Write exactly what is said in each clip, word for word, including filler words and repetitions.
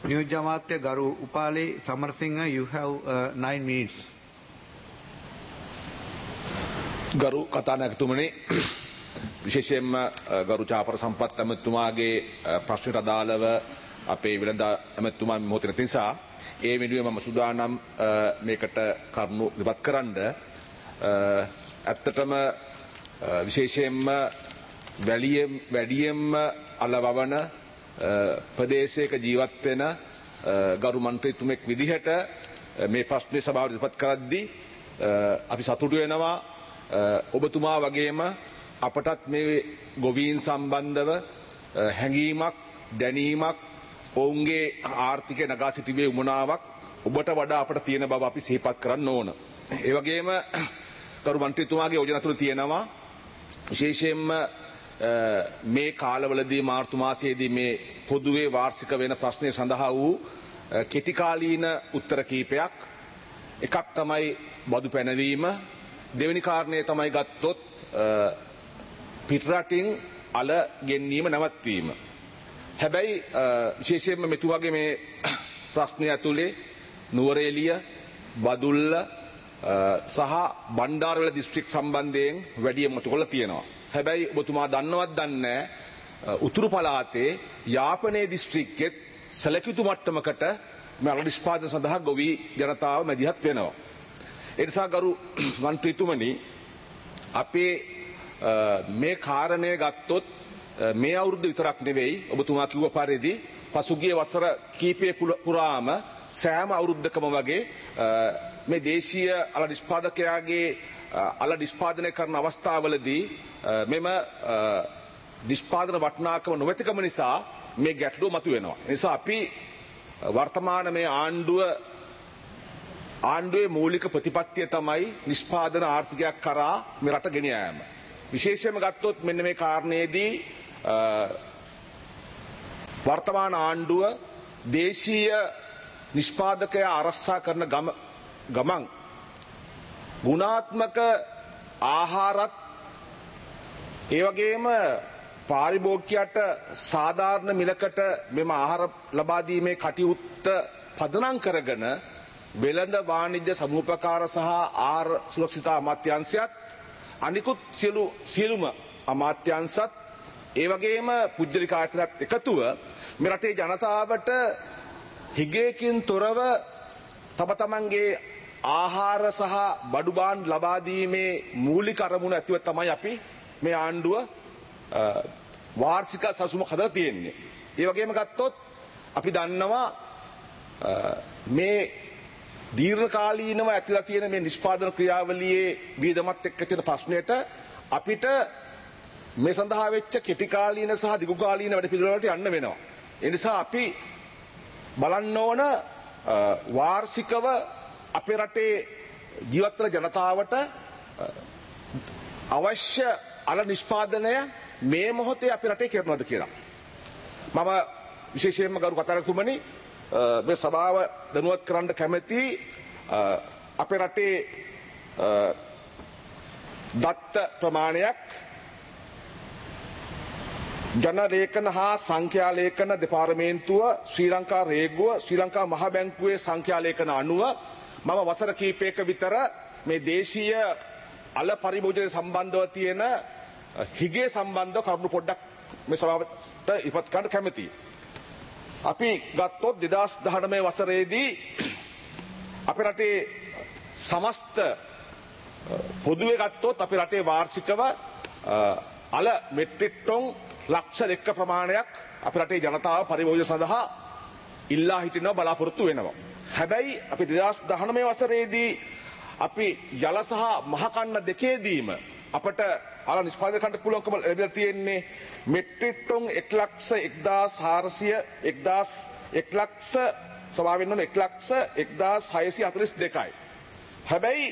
නියෝජ්‍ය අමාත්‍ය ගරු Upali Samarasinghe, you have uh, nine minutes. ගරු කතානායකතුමනි, විශේෂයෙන්ම ගරු චාපර සම්පත් ඇමතුමාගේ ප්‍රශ්නට අදාළව අපේ වෙළඳ ඇමතුමා මොහොතේ නැති නිසා ඒ වෙනුවෙන් මම සූදානම් මේකට කරුණු ඉවත් කරන්න. ඇත්තටම විශේෂයෙන්ම වැලියෙම් වැඩියෙන්ම අලවවන ප්‍රදේශයක ජීවත් වෙන ගරු මන්ත්‍රීතුමෙක් විදිහට මේ ප්‍රශ්නේ සභාවට ඉදිරිපත් කරද්දී අපි සතුටු වෙනවා. ඔබතුමා වගේම අපටත් මේ ගොවීන් සම්බන්ධව හැඟීමක් දැනීමක් ඔවුන්ගේ ආර්ථිකය නගා සිටීමේ උමනාවක් ඔබට වඩා අපට තියෙන බව අපි සිහිපත් කරන්න ඕන. ඒ වගේම ගරු මන්ත්‍රීතුමාගේ යෝජනා තුළ තියෙනවා විශේෂයෙන්ම මේ කාලවලදී මාර්තු මාසයේදී මේ පොදුවේ වාර්ෂික වෙන ප්‍රශ්නය සඳහා වූ කෙටි කාලීන උත්තර කීපයක්. එකක් තමයි බදු පැනවීම. දෙවෙනි කාරණය තමයි ගත්තොත් පිටරටින් අල ගෙන්වීම නැවැත්වීම. හැබැයි විශේෂයෙන්ම මෙතුමාගේ මේ ප්‍රශ්නය ඇතුලේ නුවරඑළිය, බදුල්ල සහ බණ්ඩාරවැල දිස්ත්‍රික් සම්බන්ධයෙන් වැඩියෙන් මතු කරලා තියෙනවා. හැබැයි ඔබතුමා දන්නවත් දන්නේ උතුරු පළාතේ යාපනයේ දිස්ත්‍රික්කෙත් සැලකියුතු මට්ටමකට මේ අල නිෂ්පාදන සඳහා ගොවි ජනතාව මැදිහත් වෙනවා. ඒ නිසා ගරු මන්ත්‍රීතුමනි, අපේ මේ කාරණය ගත්තොත් මේ අවුරුද්ද විතරක් නෙවෙයි, ඔබතුමා කිව්ව පරිදි පසුගිය වසර කීපය පුරාම සෑම අවුරුද්දකම වගේ මේ දේශීය අල නිෂ්පාදකයාගේ අල නිෂ්පාදනය කරන අවස්ථාවලදී මෙම නිෂ්පාදන වටිනාකම නොමැතිකම නිසා මේ ගැටලුව මතුවෙනවා. ඒ නිසා අපි වර්තමාන මේ ආණ්ඩුව ආණ්ඩුවේ මූලික ප්‍රතිපත්තිය තමයි නිෂ්පාදන ආර්ථිකයක් කරා මේ රට ගෙන යාම. විශේෂයෙන්ම ගත්තොත් මෙන්න මේ කාරණේදී වර්තමාන ආණ්ඩුව දේශීය නිෂ්පාදකයා ආරක්ෂා කරන ගම ගමන් ගුණාත්මක ආහාරත් ඒ වගේම පාරිභෝගිකයට සාධාරණ මිලකට මෙම ආහාර ලබා දීමේ කටයුත්ත පදනම් කරගෙන වෙළඳ වාණිජ්‍ය සමූපකාර සහ ආහාර සුරක්ෂිතා අමාත්‍යාංශයත් අනිකුත් සියලු සියලුම අමාත්‍යාංශත් ඒ වගේම පුද්ගලික ආයතනත් එකතුව මේ රටේ ජනතාවට හිගයකින් තොරව තම තමන්ගේ ආහාර සහ බඩු භාණ්ඩ ලබා දීමේ මූලික අරමුණ ඇතිව තමයි අපි මේ ආණ්ඩුව වාර්ෂික සසුම හදලා තියෙන්නේ. ඒ වගේම ගත්තොත් අපි දන්නවා මේ දීර්ඝ කාලීනව ඇතිලා තියෙන මේ නිෂ්පාදන ක්‍රියාවලියේ වියදමත් එක්ක තියෙන ප්‍රශ්නයට අපිට මේ සඳහා වෙච්ච කෙටි කාලීන සහ දිගු කාලීන වැඩ පිළිවෙලට යන්න වෙනවා. ඒ නිසා අපි බලන්න ඕන වාර්ෂිකව අපේ රටේ ජීවත් වෙන ජනතාවට අවශ්‍ය අල නිෂ්පාදනය මේ මොහොතේ අපේ රටේ කරනවද කියලා. මම විශේෂයෙන්ම ගරු කතානායකතුමනි මේ සභාව දැනුවත් කරන්න කැමැති අපේ රටේ දත්ත ප්‍රමාණයක් ජන ලේඛන හා සංඛ්‍යා ලේඛන දෙපාර්තමේන්තුව ශ්‍රී ලංකා රේගුව ශ්‍රී ලංකා මහ බැංකුවේ සංඛ්‍යා ලේඛන අනුව මම වසර කීපයක විතර මේ දේශීය අල පරිභෝජනය සම්බන්ධව තියෙන හිගේ සම්බන්ධ කරුණු පොඩ්ඩක් මේ සභාවට ඉපත් කරන්න කැමැතියි. අපි ගත්තොත් දෙදහස් දහනවය වසරේදී අපේ රටේ සමස්ත පොදුවේ ගත්තොත් අපේ රටේ වාර්ෂිකව අල මෙට්‍රික් ටොන් ලක්ෂ දෙක ප්‍රමාණයක් අපේ රටේ ජනතාව පරිභෝජන සඳහා ඉල්ලා හිටිනවා, බලාපොරොත්තු වෙනවා. හැබැයි අපි දෙදහස් දහනවය වසරේදී අපි යල සහ මහකන්න දෙකේදීම අපට අල නිෂ්පාදනය කරන්න පුළුවන්කම ලැබිලා තියෙන්නේ මෙට්‍රික් ටොන් එක ලක්ෂ එක්දාස් හාරසිය එක්දාස් එක ලක්ෂ සමාවෙන්න ඕන එක ලක්ෂ එක්දාස් හයසිය හතළිස් දෙකයි. හැබැයි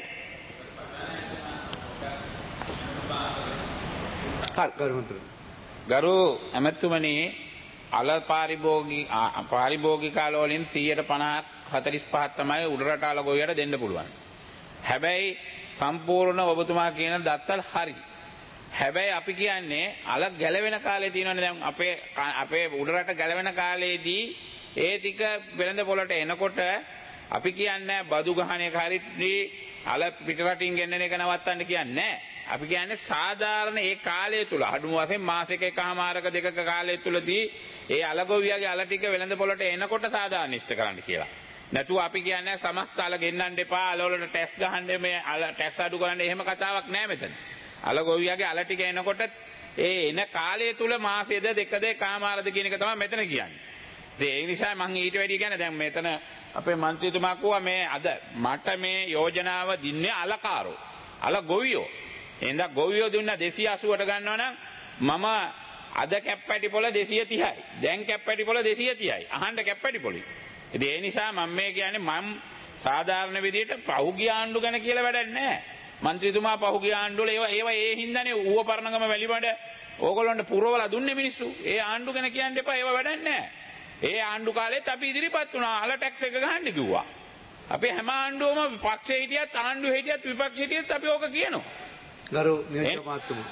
ගරු ඇමතුමනි, අල පාරිභෝගික පාරිභෝගිකාල වලින් සියයට පනහක් හතළිස් පහක් තමයි උඩරට අල ගොවියට දෙන්න පුළුවන්. හැබැයි සම්පූර්ණ ඔබතුමා කියන දත්තල් හරි. හැබැයි අපි කියන්නේ අල ගැලවෙන කාලේ තියෙනවනේ, දැන් අපේ අපේ උඩරට ගැලවෙන කාලේදී ඒ ටික වෙළඳ පොළට එනකොට අපි කියන්නේ බදු ගහන එක හරියි අල පිටරටින් ගෙන්නන එක නවත්තන්න කියන්නේ නැහැ. අපි කියන්නේ සාධාරණ ඒ කාලය තුල අඩුම වශයෙන් මාසෙක එකමාරක දෙකක කාලය තුලදී ඒ අලගොවියගේ අල ටික වෙළඳ පොළට එනකොට සාධාරණ ඉෂ්ට කරන්න කියලා. නැතුව අපි කියන්නේ සමස්ත අල ගෙන්නන්න එපා අල වලට ටැක්ස් ගහන්න මේ අල ටැක්ස් අඩු කරන්න එහෙම කතාවක් නැහැ මෙතන. අලගොවියගේ අල ටික එනකොට ඒ එන කාලය තුල මාසෙද දෙකද එකමාරද කියන එක තමයි මෙතන කියන්නේ. ඒ නිසා මම ඊට වැඩි කියන්නේ දැන් මෙතන අපේ മന്ത്രിතුමා කිව්වා මේ අද මට මේ යෝජනාව දින්නේ අලකාරෝ අල ගොවියෝ එහෙනම් ගොවියෝ දුන්න දෙසිය අසූවට ගන්නවා නම් මම අද කැප්පැටි පොළ දෙසිය තිහයි දැන් කැප්පැටි පොළ දෙසිය තිහයි අහන්න කැප්පැටි පොළි. ඉතින් ඒ නිසා මම මේ කියන්නේ මම සාධාරණ විදිහට පහුගිය ආණ්ඩු ගැන කියලා වැඩක් නැහැ. മന്ത്രിතුමා පහුගිය ආණ්ඩු වල ඒවා ඒවා ඒ හින්දානේ ඌව පරණගම වැලිමඩ ඕගොල්ලන්ට පුරවලා දුන්නේ මිනිස්සු. ඒ ආණ්ඩු ගැන කියන්න එපා ඒවා වැඩක් නැහැ. ඒ ආණ්ඩු කාලෙත් අපි ඉදිරිපත් වුණා අල ටැක්ස් එක ගහන්න කිව්වා. අපි හැම ආණ්ඩුවම පක්ෂේ හිටියත් ආණ්ඩුවේ හිටියත් විපක්ෂ හිටියත් අපි ඕක කියනවා. ගරු නියෝජ්‍ය මහත්තුමා.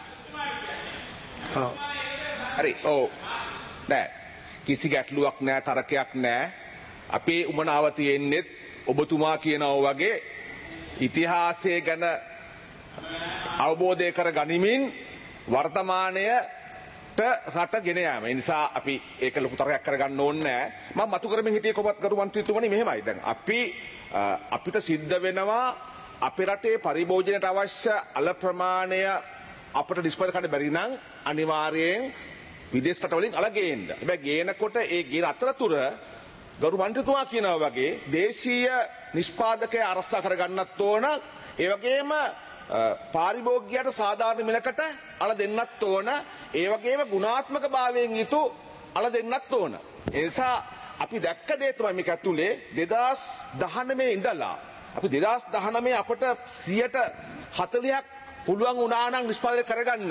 ඔව්. හරි. ඔව්. නෑ. කිසි ගැටලුවක් නෑ තරකයක් නෑ. අපේ උමනාව තියෙන්නේ ඔබතුමා කියනවා වගේ ඉතිහාසය ගැන අවබෝධය කර ගනිමින් වර්තමානය රට ගෙන යාම. ඒ නිසා අපි ඒක ලොකු තරයක් කරගන්න ඕනේ නැහැ. මම මතු කරමින් හිටියේ කොහොමත් කරු මන්ත්‍රීතුමනි මෙහෙමයි. දැන් අපි අපිට සිද්ධ වෙනවා අපේ රටේ පරිභෝජනයට අවශ්‍ය අල ප්‍රමාණය අපිට ඩිස්පෝස් කරන්න බැරි නම් අනිවාර්යයෙන් විදේශ රටවලින් අල ගේන්න. හැබැයි ගේනකොට ඒ ගේන අතරතුර ගරු මන්ත්‍රීතුමා කියනවා වගේ දේශීය නිෂ්පාදකය ආරක්ෂා කරගන්නත් ඕන. ඒ වගේම පාරිභෝගිකයට සාධාරණ මිලකට අල දෙන්නත් ඕන. ඒ වගේම ගුණාත්මක භාවයෙන් යුතු අල දෙන්නත් ඕන. ඒ නිසා අපි දැක්ක දේ තමයි මේක ඇතුලේ දෙදාස් දහනවය ඉඳලා අපි දෙදාස් දහනවය අපට සියයට හතළිහක් පුළුවන් වුණා නම් නිෂ්පාදනය කරගන්න.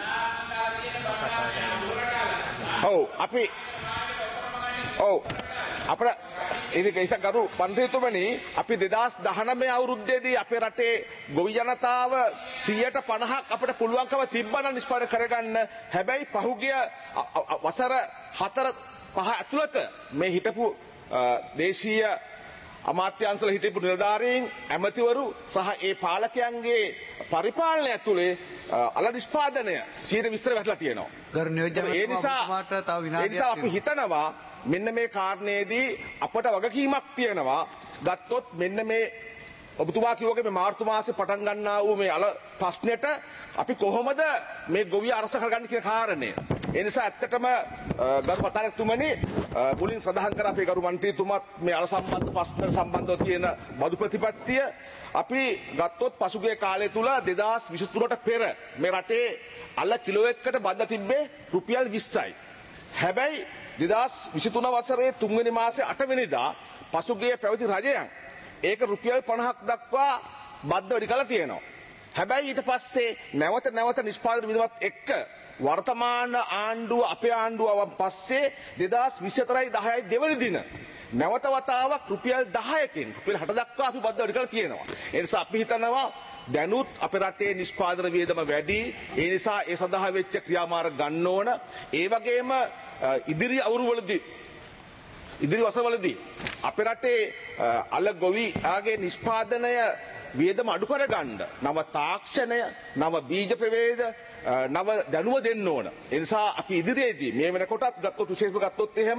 ඔව් අපි ඔව් අපේ ඒක ඉතින් ගරු මන්ත්‍රීතුමනි අපි දෙදාස් දහනවය අවුරුද්දේදී අපේ රටේ ගොවි ජනතාව සියයට පනහක් අපිට පුළුවන්කම තිබ්බනම් නිෂ්පාදනය කරගන්න. හැබැයි පහුගිය වසර හතර පහ ඇතුළත මේ හිටපු දේශීය අමාත්‍යාංශවල හිටපු නිලධාරීන් ඇමතිවරු සහ ඒ පාලකයන්ගේ පරිපාලනය ඇතුලේ අල නිෂ්පාදනය සියයට විස්තර වැටලා තියෙනවා. ගරු නියෝජ්‍ය මහත්මයාට තව විනාඩියක් ඒ නිසා අපි හිතනවා මෙන්න මේ කාරණේදී අපට වගකීමක් තියෙනවා. ගත්තොත් මෙන්න මේ ඔබතුමා කිව්වගේ මේ මාර්තු මාසේ පටන් ගන්නා වූ මේ අල ප්‍රශ්නෙට අපි කොහොමද මේ ගොවිය අරස කරගන්නේ කියන කාරණය. ඒ නිසා ඇත්තටම ගරු පතාරතුමනි මුලින් සඳහන් කර අපේ ගරු මන්ත්‍රීතුමත් මේ අල සම්බන්ධ ප්‍රශ්න සම්බන්ධව තියෙන බදු ප්‍රතිපත්තිය අපි ගත්තොත් පසුගිය කාලය තුල දෙදාස් විසිතුනට පෙර මේ රටේ අල කිලෝ එකකට බද්ද තිබ්බේ රුපියල් විස්සයි. හැබැයි දෙදාස් විසිතුන වසරේ තුන්වෙනි මාසේ අටවෙනිදා පසුගිය පැවති රජයන් ඒක රුපියල් පනහක් දක්වා බද්ද වැඩි කළා තියෙනවා. හැබැයි ඊට පස්සේ නැවත නැවත නිෂ්පාදන විධවත් එක්ක වර්තමාන ආණ්ඩුව අපේ ආණ්ඩුවවන් පස්සේ දෙදාස් විසිහතරයි දහයයි දෙවනි දින නැවත වතාවක් රුපියල් දහයකින් රුපියල් හත දක්වා අපි බද්ද වැඩි කරලා තියෙනවා. ඒ නිසා අපි හිතනවා දැනුත් අපේ රටේ නිෂ්පාදන වියදම වැඩි. ඒ නිසා ඒ සඳහා වෙච්ච ක්‍රියාමාර්ග ගන්න ඕන. ඒ වගේම ඉදිරි අවුරුවලදී ඉදිරි වසරවලදී අපේ රටේ අල ගොවියාගේ නිෂ්පාදනය වියදම අඩු කරගන්න නව තාක්ෂණය, නව බීජ ප්‍රවේද, නව දැනුම දෙන්න ඕන. ඒ නිසා අපි ඉදිරියේදී මේ වෙනකොටත් ගත්තොත් විශේෂව ගත්තොත් එහෙම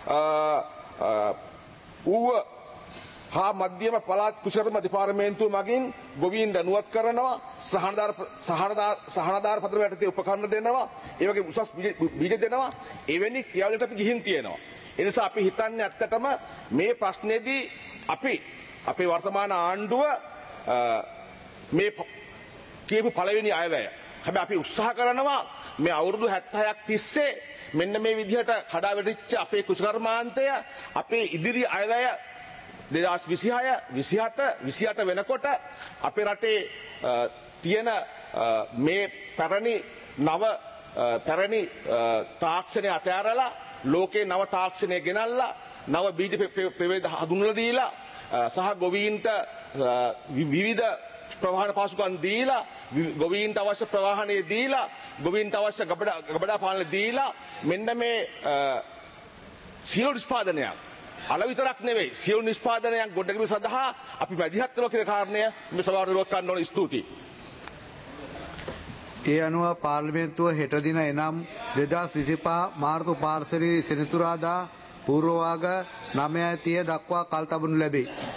ඌව හා මධ්‍යම පළාත් කුසලකර්ම දෙපාර්තමේන්තුව මගින් ගොවීන් දැනුවත් කරනවා, සහනදාර සහනදාර සහනදාර පත්‍ර යටතේ උපකරණ දෙනවා, ඒ වගේ උසස් බීජ දෙනවා. එවැනි ක්‍රියාවලියට අපි ගිහින් තියෙනවා. ඒ නිසා අපි හිතන්නේ ඇත්තටම මේ ප්‍රශ්නේදී අපි අපේ වර්තමාන ආණ්ඩුව මේ කියපු පළවෙනි අයවැය. හැබැයි අපි උත්සාහ කරනවා මේ අවුරුදු හැත්තෑහක් තිස්සේ මෙන්න මේ විදිහට කඩා වැටිච්ච අපේ කුසකර්මාන්තය අපේ ඉදිරි අයවැය දෙදාස් විසිහය විසිහත විසිඅට වෙනකොට අපේ රටේ තියෙන මේ පැරණි නව පැරණි තාක්ෂණය අතෑරලා ලෝකේ නව තාක්ෂණය ගෙනල්ලා නව බීජ ප්‍රවේද හඳුන්වලා දීලා සහ ගොවීන්ට විවිධ ප්‍රවාහන පාසුකම් දීලා ගොවීන්ට අවශ්‍ය ප්‍රවාහනය දීලා ගොවීන්ට අවශ්‍ය ගබඩා ගබඩා පාලනය දීලා මෙන්න මේ සියලු නිෂ්පාදනයක් අල විතරක් නෙවෙයි සියලු නිෂ්පාදනයක් ගොඩනැගීම සඳහා අපි මැදිහත් වෙනවා කියන කාරණය මේ සභාවට ඉලක්ක ගන්න ඕන. ස්තුතියි. ඒ අනුව පාර්ලිමේන්තුව හෙට දින එනම් දෙදහස් විසිපහ මාර්තු පාර්සලී සෙනසුරාදා පූර්වවාග නවය තිහ දක්වා කල් තබනු ලැබේ.